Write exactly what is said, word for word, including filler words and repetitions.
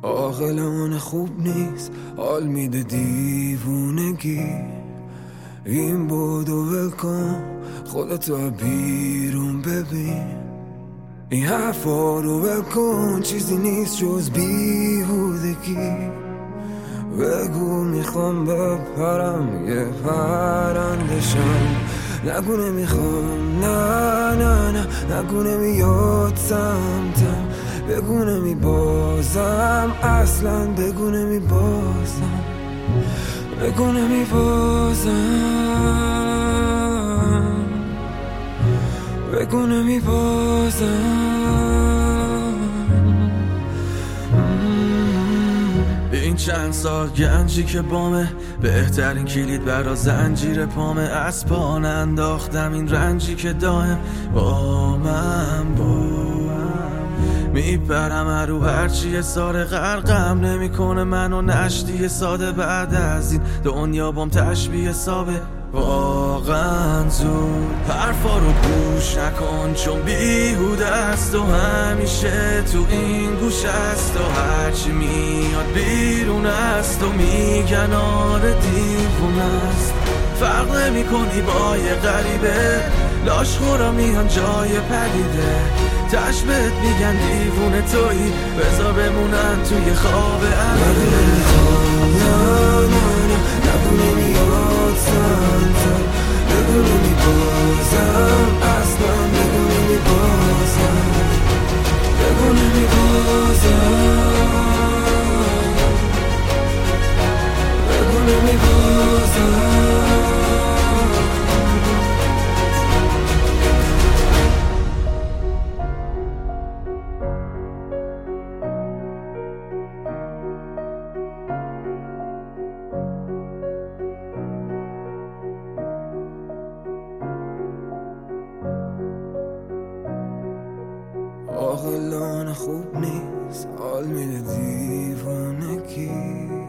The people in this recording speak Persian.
عاقلانه خوب نیست، حال میده دیوونگی. این بودو بکن، خودتو بیرون ببین. این حرفا رو بکن، چیزی نیست جز بیهودگی. بگو میخوام بپرم یه پرنده شم، نگو نمیخوام، نه نه نه، نگو نمیاد سمتم. بگو نمیبازم، اصلا بگو نمیبازم. بگو نمیبازم، بگو نمیبازم. این چند سال گنجی که بامه، بهترین کلید برا زنجیر پامه. از پا ننداختم این رنجی که دائم با من بود. میپرم هرو هرچی ساره غرقم نمیکنه منو نشتی ساده. بعد از این دنیا بام تشبیه سابه واقعا زود. حرفا رو گوش نکن چون بیهوده است و همیشه تو این گوش است و هرچی میاد بیرون است و میگن آره دیوون است. فرق نمی کنی با یه غریبه، لاش خورا میان جای پدیده. تش بهت میگن دیوونه تویی، بذار بمونن توی خواب عمیقه. نگو نمیاد سمتم، بگو نمیبازم، اصلا بگو نمیبازم. بگو نمیبازم، بگو نمیبازم. عاقلانه خوب نیست، حال میده دیوانگی.